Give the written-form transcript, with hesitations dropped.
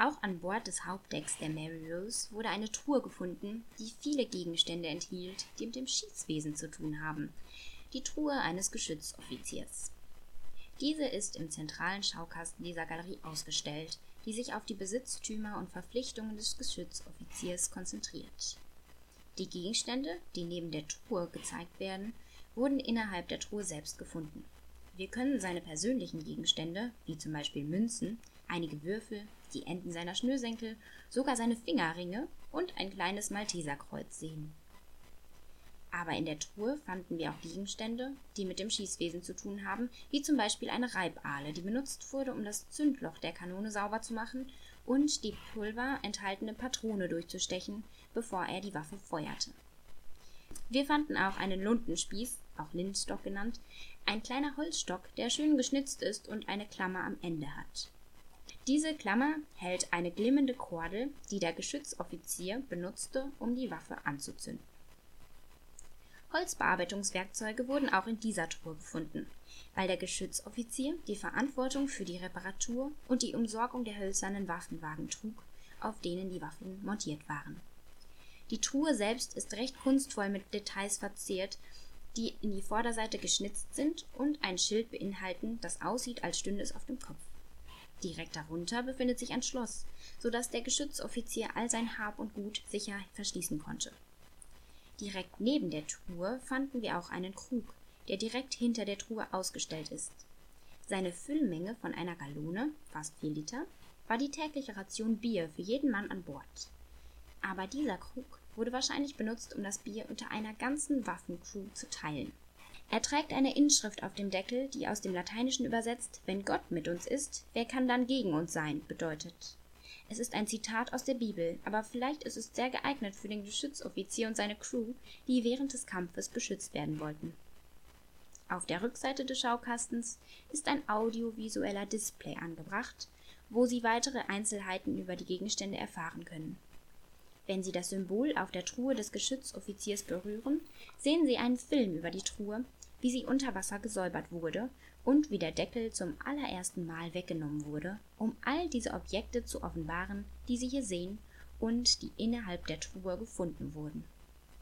Auch an Bord des Hauptdecks der Mary Rose wurde eine Truhe gefunden, die viele Gegenstände enthielt, die mit dem Schießwesen zu tun haben. Die Truhe eines Geschützoffiziers. Diese ist im zentralen Schaukasten dieser Galerie ausgestellt, die sich auf die Besitztümer und Verpflichtungen des Geschützoffiziers konzentriert. Die Gegenstände, die neben der Truhe gezeigt werden, wurden innerhalb der Truhe selbst gefunden. Wir können seine persönlichen Gegenstände, wie zum Beispiel Münzen, einige Würfel, die Enden seiner Schnürsenkel, sogar seine Fingerringe und ein kleines Malteserkreuz sehen. Aber in der Truhe fanden wir auch Gegenstände, die mit dem Schießwesen zu tun haben, wie zum Beispiel eine Reibahle, die benutzt wurde, um das Zündloch der Kanone sauber zu machen und die Pulver enthaltene Patrone durchzustechen, bevor er die Waffe feuerte. Wir fanden auch einen Luntenspieß, auch Lindstock genannt, ein kleiner Holzstock, der schön geschnitzt ist und eine Klammer am Ende hat. Diese Klammer hält eine glimmende Kordel, die der Geschützoffizier benutzte, um die Waffe anzuzünden. Holzbearbeitungswerkzeuge wurden auch in dieser Truhe gefunden, weil der Geschützoffizier die Verantwortung für die Reparatur und die Umsorgung der hölzernen Waffenwagen trug, auf denen die Waffen montiert waren. Die Truhe selbst ist recht kunstvoll mit Details verziert, die in die Vorderseite geschnitzt sind und ein Schild beinhalten, das aussieht, als stünde es auf dem Kopf. Direkt darunter befindet sich ein Schloss, sodass der Geschützoffizier all sein Hab und Gut sicher verschließen konnte. Direkt neben der Truhe fanden wir auch einen Krug, der direkt hinter der Truhe ausgestellt ist. Seine Füllmenge von einer Gallone, fast 4 Liter, war die tägliche Ration Bier für jeden Mann an Bord. Aber dieser Krug wurde wahrscheinlich benutzt, um das Bier unter einer ganzen Waffencrew zu teilen. Er trägt eine Inschrift auf dem Deckel, die aus dem Lateinischen übersetzt „Wenn Gott mit uns ist, wer kann dann gegen uns sein?“ bedeutet. Es ist ein Zitat aus der Bibel, aber vielleicht ist es sehr geeignet für den Geschützoffizier und seine Crew, die während des Kampfes beschützt werden wollten. Auf der Rückseite des Schaukastens ist ein audiovisueller Display angebracht, wo Sie weitere Einzelheiten über die Gegenstände erfahren können. Wenn Sie das Symbol auf der Truhe des Geschützoffiziers berühren, sehen Sie einen Film über die Truhe, wie sie unter Wasser gesäubert wurde und wie der Deckel zum allerersten Mal weggenommen wurde, um all diese Objekte zu offenbaren, die Sie hier sehen und die innerhalb der Truhe gefunden wurden.